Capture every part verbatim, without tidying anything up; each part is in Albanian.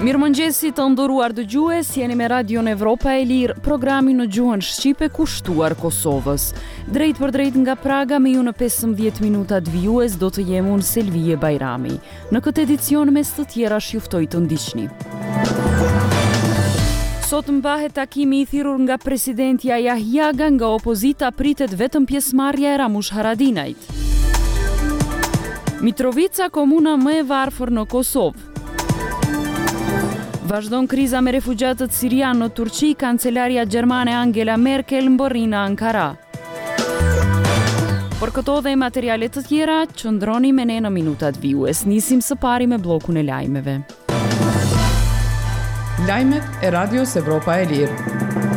Mirëmëngjesi të nderuar dëgjues, jeni me Radion Evropa e Lirë, programin në gjuhën shqipe kushtuar Kosovës. Drejt për drejt nga Praga me ju në pesëmbëdhjetë minutat vijues do të jem unë Selvije Bajrami. Në këtë edicion mes të tjera juftoj të ndiqni. Sot mbahet takimi i thirrur nga presidenti Yahyaga, nga opozita pritet vetëm pjesëmarrja e Ramush Haradinajt. Mitrovica, komuna më e varfër në Kosovë. Vazhdon kriza me refugjatët sirianë në Turqi, kancelaria gjermane Angela Merkel mbërrin në Ankara. Për këto dhe materialet të tjera, qëndroni me ne në minutat vijues. Nisim së pari me bllokun e lajmeve. Lajmet e Radios Evropa e Lirë.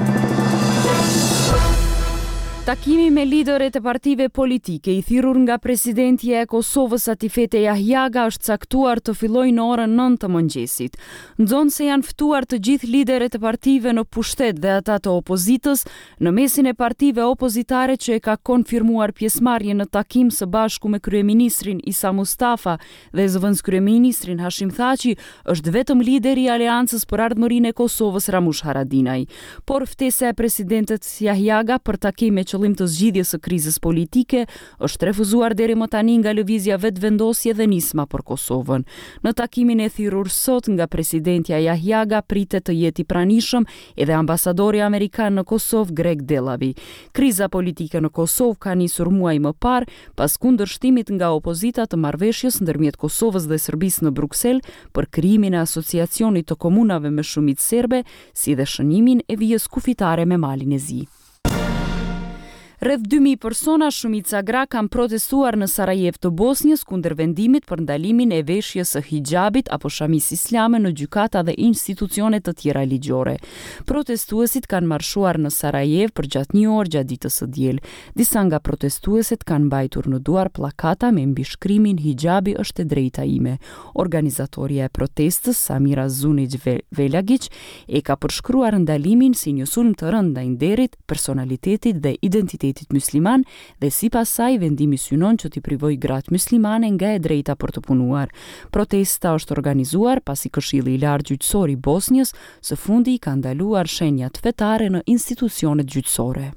Takimi me liderët e partive politike i thirrur nga presidenti e Kosovës Atifete Yahyaga është caktuar të fillojë në orën nëntë të mëngjesit. Nxon se janë ftuar të gjithë liderët e partive në pushtet dhe ata të opozitës në mesin e partive opozitare që e ka konfirmuar pjesëmarrjen në takim së bashku me kryeministrin Isa Mustafa dhe zëvendës kryeministrin Hashim Thaçi është vetëm lideri i Aleancës për Ardhmërinë e Kosovës Ramush Haradinaj. Por ftesa e presidentit Yahyaga për takime qëllim të zgjidhjes së krizës politike është refuzuar deri më tani nga lëvizja vetëvendosje dhe nisma për Kosovën. Në takimin e thirrur sot nga presidentja Yahyaga pritet të jetë i pranishëm edhe ambasadori amerikan në Kosovë Greg Dellavi. Kriza politike në Kosovë ka nisur muaj më parë pas kundërshtimit nga opozita të marrëveshjes ndërmjet Kosovës dhe Serbisë në Bruksel për krijimin e asociacionit të komunave me shumicë serbe, si dhe shënimin e vijës kufitare me Malin e Zi. Rreth dy mijë persona, shumica gra, kanë protestuar në Sarajevo të Bosnjës kundër vendimit për ndalimin e veshjes së hijabit apo shamis islame në gjykata dhe institucione të tjera ligjore. Protestuesit kanë marshuar në Sarajevo për gjatë një orë gjatë ditës së diel. Disa nga protestuesit kanë mbajtur në duar pllakata me mbishkrimin hijabi është e drejta ime. Organizatoria e protestës, Samira Zunic Velagic, e ka përshkruar ndalimin si një sulm të rënd ndaj nderit, personalitetit dhe identitetit musliman dhe sipas saj vendimi synon që t'i privoj gratë muslimane nga e drejta për të punuar. Protesta është organizuar pasi Këshilli i Lartë Gjyqësor i Bosnjës së fundi ka ndaluar shenjat fetare në institucionet gjyqësore.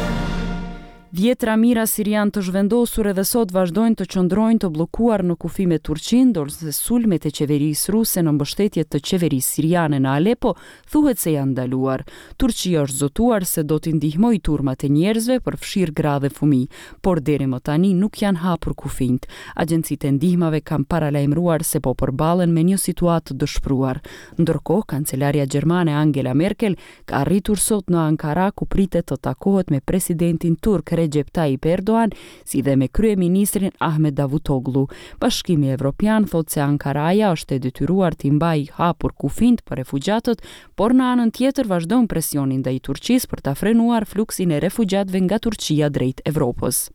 Dhjetra mira sirian të zhvendosur edhe sot vazhdojnë të qëndrojnë të bllokuar në kufi me Turqinë, ndërsa sulmet e qeverisë ruse në mbështetje të qeverisë siriane në Alepo thuhet se janë ndaluar. Turqia është zotuar se do t'i ndihmojë turmat e njerëzve për fshirë gra dhe fëmijë, por deri më tani nuk janë hapur kufijt. Agjencitë e ndihmave kanë paralajmëruar se po përballen me një situatë të dëshpëruar. Ndërkohë, kancelaria gjermane Angela Merkel ka arritur sot në Ankara ku pritet të takohet me presidentin turk Recep Tayyip Erdogan, si dhe me kryeministrin Ahmet Davutoglu. Bashkimi Evropian thotë se Ankaraja është e detyruar t'i mbajë hapur kufijt për refugjatët, por në anën tjetër vazhdon presionin ndaj Turqisë për ta frenuar fluksin e refugjatëve nga Turqia drejt Evropës.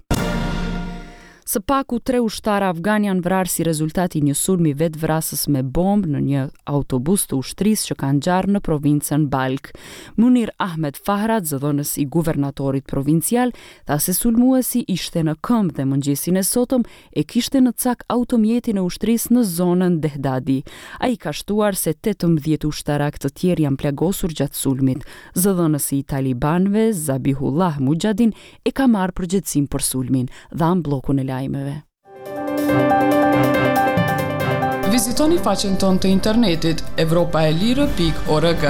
Së paku tre ushtarë afgan janë vrarë si rezultati një sulmi vetvrasës me bombë në një autobus të ushtrisë që ka ngjarë në provincën Balk. Munir Ahmed Fahrat, zëdhënës i guvernatorit provincial, tha se sulmuesi ishte në këmbë dhe mëngjesin e sotëm e kishte në cak automjetin e ushtrisë në zonën Dehdadi. Ai ka shtuar se tetëmbëdhjetë ushtarak të tjerë janë plagosur gjatë sulmit. Zëdhënësi i talibanëve, Zabihullah Mujahidin, e ka marrë përgjegjësinë për sulmin, dhan bllokun e lajmeve. Vizitoni faqen tonë të internetit evropaelire pikë org.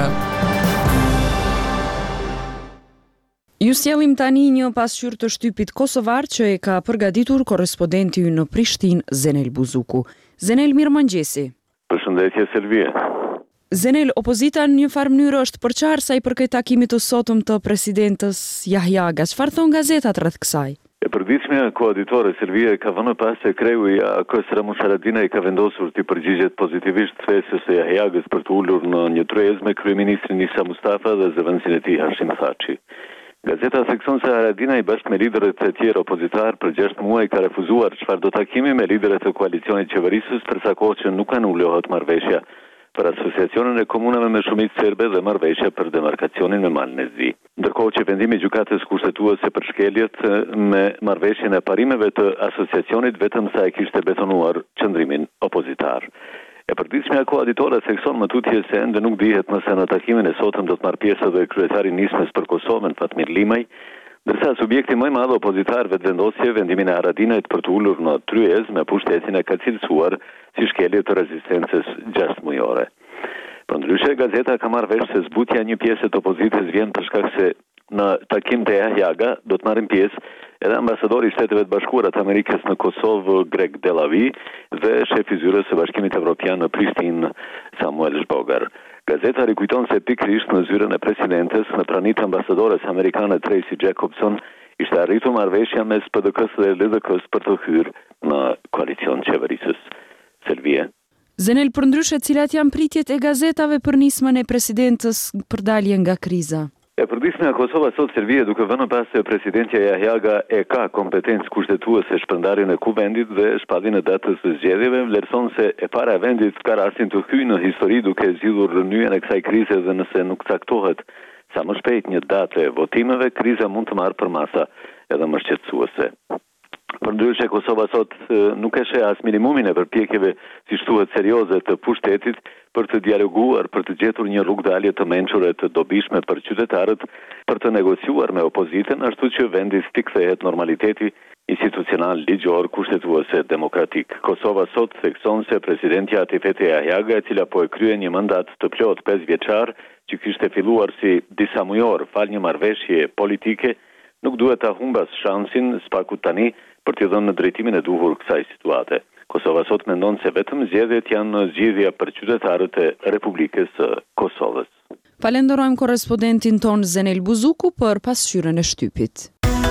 Ju sjellim tani një pasqyrë të shtypit kosovar që e ka përgatitur korrespondenti ynë në Prishtinë, Zenel Buzuku. Zenel, mirëmëngjesi. Përshëndetje Selvije. Zenel, opozita në një farë mënyrë është përqarë sa i përket takimit të sotëm të presidentës Yahyaga. Çfarë thon gazetat rreth kësaj? E përditshmja koaditore Serbia ka vënë pas se kreu i A K-s Ramush Haradinaj ka vendosur të përgjigjet pozitivisht thesës së Yahyagas për të ulur në një tryezë me kryeministrin Isa Mustafa dhe zëvendësin e tij Hashim Thaçi. Gazeta thekson se Haradinaj bashkë me liderët e tjerë opozitar për gjashtë muaj ka refuzuar çfarëdo takimi me liderët e koalicionit qeverisës për sa kohë që nuk anulohet marrëveshja për asociacionin e komunave me shumicë serbe dhe marrëveshja për demarkacionin me Malin e Zi. Ndërkohë që vendimi i gjykatës kushtetuese për shkeljet me marrëveshjen e parimeve të asociacionit vetëm sa e kishte betonuar qëndrimin opozitar. E përditshmja koalitore thekson më tutje se ende nuk dihet nëse në takimin e sotëm do të marrë pjesë edhe kryetari i Nismës për Kosovën, Fatmir Limaj, ndërsa subjekti më i madh opozitar vetëvendosje vendimin e Haradinajt për të ulur në tryezë me pushtetin e ka cilësuar si shkelje të rezistencës gjashtë mujore. Përndryshe, gazeta ka marrë vesh se zbutja një pjesë të opozitës vjen për shkak se në takim të Yahyaga do të marrin pjesë edhe ambasadori i Shteteve të Bashkuara të Amerikës në Kosovë, Greg Delavi, dhe shefi i zyrës së Bashkimit Evropian në Prishtinë, Samuel Zbogar. Gazeta rikujton se pikërisht në zyrën e presidentes, në pranitë ambasadores amerikane Tracy Jacobson, ishte arritur marrëveshja mes P D K-s dhe L D K-s për të hyrë në koalicion qeverisës. Selvie. Zenel, përndryshe, cilat janë pritjet e gazetave për nismën e presidentës për dalje nga kriza? E përditshmja Kosova sot Serbia duke vënë pas se presidentja Yahyaga e ka kompetencë kushtetuese shpërndarjen e kuvendit dhe shpalljen e datës së zgjedhjeve, vlerëson se e para e vendit ka rastin të hyjë në histori duke zgjidhur rënyen e kësaj krize dhe nëse nuk caktohet sa më shpejt një datë e votimeve, kriza mund të marrë përmasa edhe më shqetësuese. Përndryshe, Kosova sot nuk e sheh as minimumin e përpjekjeve siç thuhet serioze të pushtetit për të dialoguar, për të gjetur një rrugdalje të mençur e të dobishme për qytetarët, për të negociuar me opozitën, ashtu që vendi të kthehet normaliteti institucional, ligjor, kushtetuese, demokratik. Kosova sot thekson se presidentja Atifete Yahyaga, e cila po e kryen një mandat të plot pesë vjeçar, që kishte filluar si disa mujor fal një marrëveshje politike, nuk duhet ta humbas shansin spaku tani për të dhënë në drejtimin e duhur kësaj situate. Kosova sot mendon se vetëm zgjedhjet janë zgjidhja për qytetarët e Republikës së Kosovës. Falenderojmë korrespondentin ton Zenel Buzuku për pasqyrën e shtypit.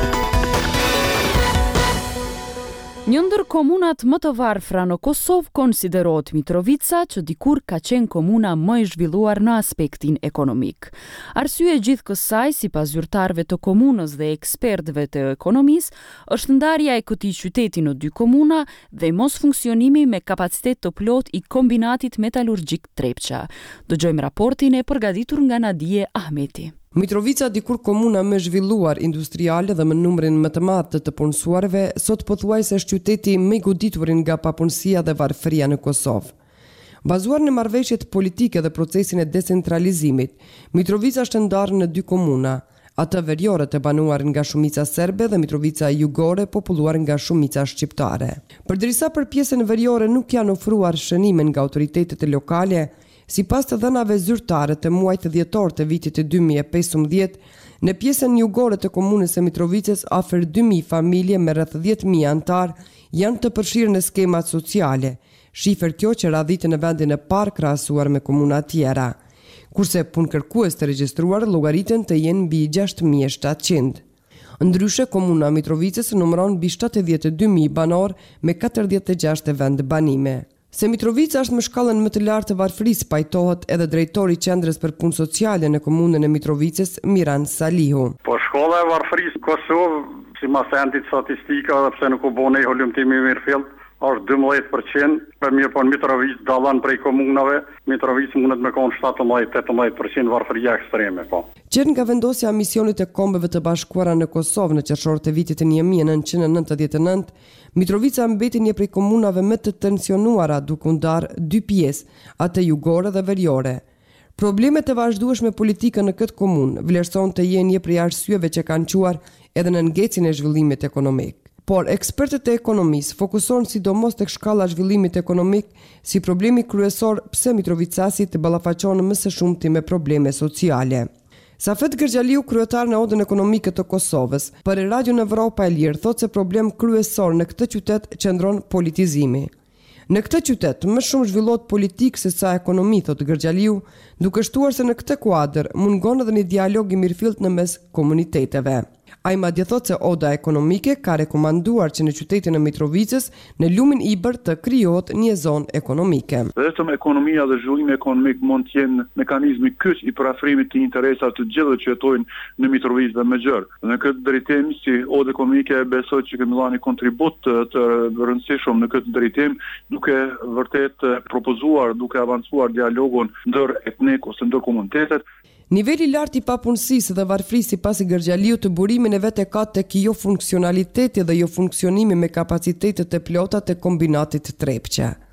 Një ndër komunat më të varfra në Kosovë konsiderohet Mitrovica, që dikur ka qenë komuna më e zhvilluar në aspektin ekonomik. Arsye gjithë kësaj, sipas zyrtarëve të komunës dhe ekspertëve të ekonomisë, është ndarja e këtij qyteti në dy komuna dhe mos funksionimi me kapacitet të plot i kombinatit metalurgjik Trepça. Dëgjojmë raportin e përgatitur nga Nadije Ahmeti. Mitrovica, dikur komuna më zhvilluar industriale dhe me numrin më të madh të të punësuarve, sot pothuajse është qyteti më i goditur nga papunësia dhe varfëria në Kosovë. Bazuar në marrëveshjet politike dhe procesin e decentralizimit, Mitrovica është ndarë në dy komuna, atë veriore të banuar nga shumica serbe dhe Mitrovica jugore populluar nga shumica shqiptare. Përderisa për pjesën veriore nuk janë ofruar shënime nga autoritetet lokale, sipas të dhënave zyrtare të muajit dhjetor të vitit të dy mijë e pesëmbëdhjetë, në pjesën jugore të komunës së Mitrovicës afër dy mijë familje me rreth dhjetë mijë antar janë të përfshirë në skemat sociale, shifër kjo që radhitë në vendin e parë krahasuar me komuna tjera, kurse punëkërkues të regjistruar llogaritën të jenë mbi gjashtë mijë e shtatëqind. Ndryshe, komuna Mitrovicës numëron mbi shtatëdhjetë e dy mijë banor me katërdhjetë e gjashtë vend banime. Se Mitrovica është më shkallën më të lartë të varfërisë, pajtohet edhe drejtori i qendrës për punë sociale në komunën e Mitrovicës, Miran Salihu. Po shkolla e varfërisë Kosovë, sipas endit statistika, edhe pse nuk u bën ai hulumtim i mirëfillt, është dymbëdhjetë përqind, për mirë po Mitrovicë dallon prej komunave, Mitrovicë mundet me konë shtatëmbëdhjetë deri tetëmbëdhjetë përqind varfëria ekstreme, po. Qenë nga vendosja e misionit e kombeve të bashkuara në Kosovë në qershor të vitit të një mijë e nëntëqind e nëntëdhjetë e nëntë, Mitrovica mbeti një prej komunave më të tensionuara, duke u ndarë dy pjesë, atë jugore dhe veriore. Problemet e vazhdueshme politike në këtë komunë vlerëson të jenë një prej arsyeve që kanë quar edhe në ngecjen e zhvillimit ekonomik. Por ekspertët e ekonomisë fokusohen sidomos tek shkalla e zhvillimit ekonomik si problemi kryesor pse Mitrovicasit të ballafaqohen më së shumti me probleme sociale. Safet Gërgjaliu, kryetar në Odën Ekonomike të Kosovës, për Radio Evropa e Lirë, thotë se problem kryesor në këtë qytet qëndron politizimi. Në këtë qytet më shumë zhvillohet politikë se sa ekonomi, thotë Gërgjaliu, duke shtuar se në këtë kuadër mungon edhe një dialog i mirëfillt në mes komuniteteve. Ai madje thotë se Oda Ekonomike ka rekomanduar që në qytetin e Mitrovicës në lumin Ibër të krijohet një zonë ekonomike. Vetëm ekonomia dhe zhvillimi ekonomik mund të jenë mekanizmi kyç i parafrimit të interesave të gjithë që jetojnë në Mitrovicë dhe më gjerë. Në këtë drejtim, si Oda Ekonomike, besoj që kemi dhënë kontribut të, të rëndësishëm në këtë drejtim, duke vërtet propozuar, duke avancuar dialogun ndër etnik ose ndër komunitetet. Niveli i lartë i papunësisë dhe varfërisë sipas Gërgjaliu të burimin e vet e ka tek jo funksionaliteti dhe jo funksionimi me kapacitetet e plota të kombinatit Trepça.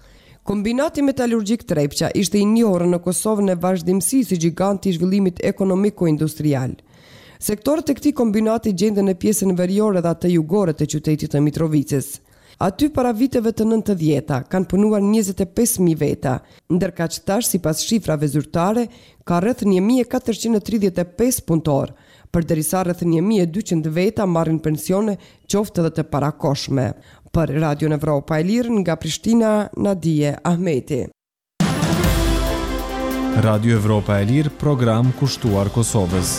Kombinati metalurgjik Trepqa ishte i njohur në Kosovë në vazhdimsi si giganti i zhvillimit ekonomiko-industrial. Sektorët e këtij kombinati gjenden në pjesën veriore dhe atë jugore të qytetit të Mitrovicës. Aty para viteve të nëntëdhjeta kanë punuar njëzet e pesë mijë veta, ndërkaq tash sipas shifrave zyrtare ka rreth një mijë e katërqind e tridhjetë e pesë punëtor, përderisa rreth një mijë e dyqind veta marrin pensione qoftë edhe të parakoshme. Për Radio Evropa e Lirë nga Prishtina, Nadije Ahmeti. Radio Evropa e Lirë, program kushtuar Kosovës.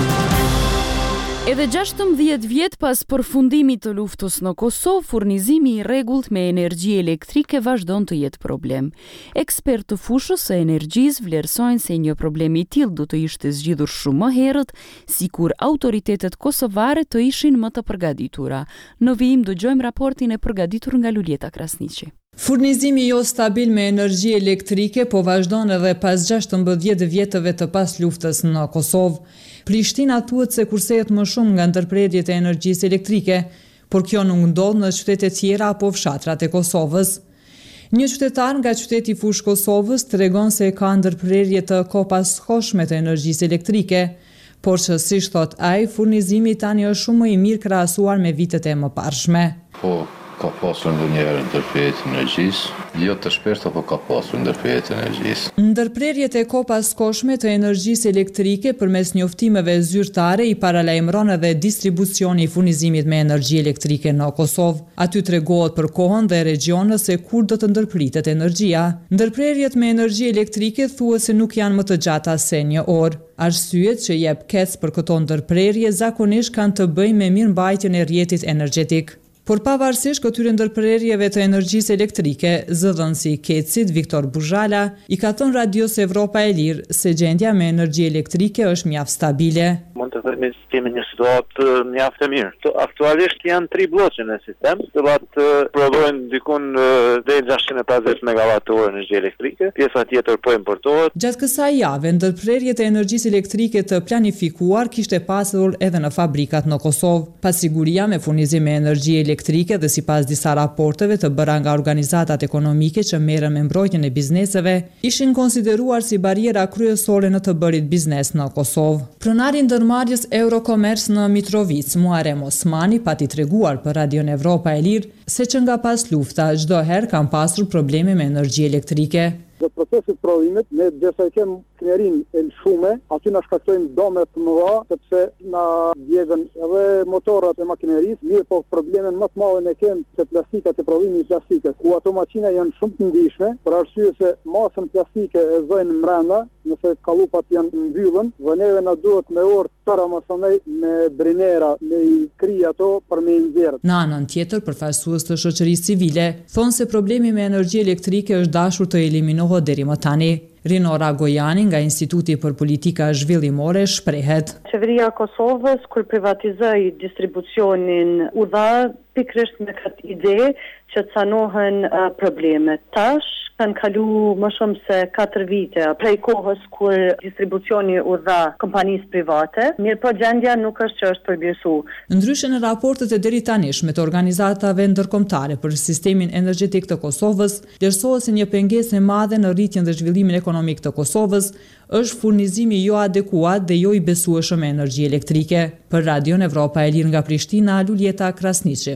Edhe gjashtëmbëdhjetë vjet pas përfundimit të luftës në Kosovë, furnizimi i rregullt me energji elektrike vazhdon të jetë problem. Ekspertë të fushës së energjisë vlerësojnë se një problem i tillë do të ishte zgjidhur shumë më herët, sikur autoritetet kosovare të ishin më të përgatitura. Në vijim dëgjojmë raportin e përgatitur nga Luljeta Krasniqi. Furnizimi jo stabil me energji elektrike po vazhdon edhe pas gjashtëmbëdhjetë vjetëve të pas luftës në Kosovë. Prishtina thuhet se kursehet më shumë nga ndërprerjet e energjisë elektrike, por kjo nuk ndodh në qytete tjera apo fshatrat e Kosovës. Një qytetar nga qyteti fushë Kosovës tregon se ka ndërprerje të kopashkoshme të energjisë elektrike, por që siç thot ai, furnizimi tani është shumë më i mirë krahasuar me vitet e mëparshme. Po, ka pasur ndonjëherë ndërprerje të energjisë, jo të shpeshta, apo ka pasur ndërprerje të energjisë. Ndërprerjet e kopashkoshme të energjisë elektrike përmes njoftimeve zyrtare i paralajmëron edhe distribucioni i furnizimit me energji elektrike në Kosovë. Aty tregohet për kohën dhe regionet se kur do të ndërpritet energjia. Ndërprerjet me energji elektrike thuhet se nuk janë më të gjata se një orë. Arsyet që jep kec për këto ndërprerje zakonisht kanë të bëjnë me mirëmbajtjen e rrjetit energjetik. Por pavarësisht këtyre ndërprerjeve të energjisë elektrike, zëdhënësi i Kecit, Viktor Buzhala, i ka thënë Radios Evropa e Lirë se gjendja me energji elektrike është mjaft stabile. Mund të themi se kemi një situatë mjaft e mirë. Aktualisht janë tri bloqe në sistem, të cilat prodhojnë dikun deri gjashtëqind e pesëdhjetë megawatt orë energji elektrike, pjesa tjetër po importohet. Gjatë kësaj jave, ndërprerjet e energjisë elektrike të planifikuar kishte pasur edhe në fabrikat në Kosovë. Pasiguria me furnizim me energji elektrike dhe sipas disa raporteve të bëra nga organizatat ekonomike që merren me mbrojtjen e bizneseve, ishin konsideruar si bariera kryesore në të bërit biznes në Kosovë. Pronari ndërmarrjes Eurocommerce në Mitrovic, Muharrem Osmani, pati treguar për Radio Evropa e Lirë se që nga pas lufta çdo herë kanë pasur probleme me energji elektrike. Dhe procesit prodhimit, ne desa i kem knerin e lëshume, aty na shkaktojnë dome të mëdha, sepse na djegën edhe motorat e makinerisë, mirë po problemin më të madh ne kem te plastikat e prodhimit të plastikës, ku ato makina janë shumë të ndihshme, për arsye se masën plastike e zojnë mbrenda, nëse kallupat janë mbyllën, dhe neve na duhet me orë tëra masonej me brinera, me i kri ato për me i nxjerrë. Në anën tjetër, përfaqësues të shoqërisë civile thonë se problemi me energji elektrike është dashur të eliminohet deri më tani. Rinora Gojani nga Instituti për Politika Zhvillimore shprehet. Qeveria e Kosovës kur privatizoi distribucionin u dha pikërisht me këtë ide që të sanohen uh, problemet. Tash kanë kalu më shumë se katër vite prej kohës kur distribucioni u dha kompanisë private, mirë po gjendja nuk është që është përmirësu. Ndryshe në raportet e deri tanishme të organizatave ndërkombëtare për sistemin energjetik të Kosovës, vlerësohet se një pengesë e madhe në rritjen dhe zhvillimin ekonomik të Kosovës është furnizimi jo adekuat dhe jo i besueshëm me energji elektrike. Për Radio Evropa e Lirë nga Prishtina, Luljeta Krasniqi.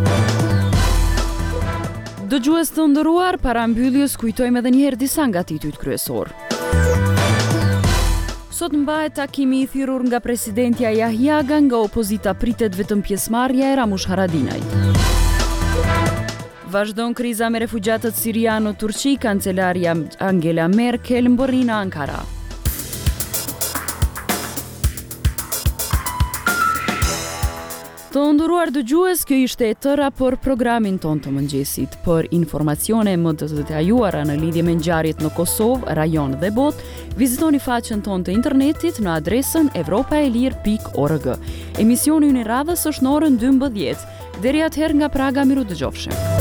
Dëgjues të nderuar, para mbylljes kujtojmë edhe një herë disa nga titujt kryesor. Sot mbahet takimi i thirrur nga presidentja Yahyaga, nga opozita pritet vetëm pjesëmarrja e Ramush Haradinajt. Vazhdon kriza me refugjatët sirianë në Turqi, kancelaria Angela Merkel mbërri në Ankara. Të nderuar dëgjues, kjo ishte e tëra për programin ton të mëngjesit. Për informacione më të detajuara në lidhje me ngjarjet në Kosovë, rajon dhe botë, vizitoni faqen ton të internetit në adresën evropaelir pikë org. Emisioni ynë i radhës është në orën dymbëdhjetë. Deri atëherë nga Praga, miru dëgjofshim.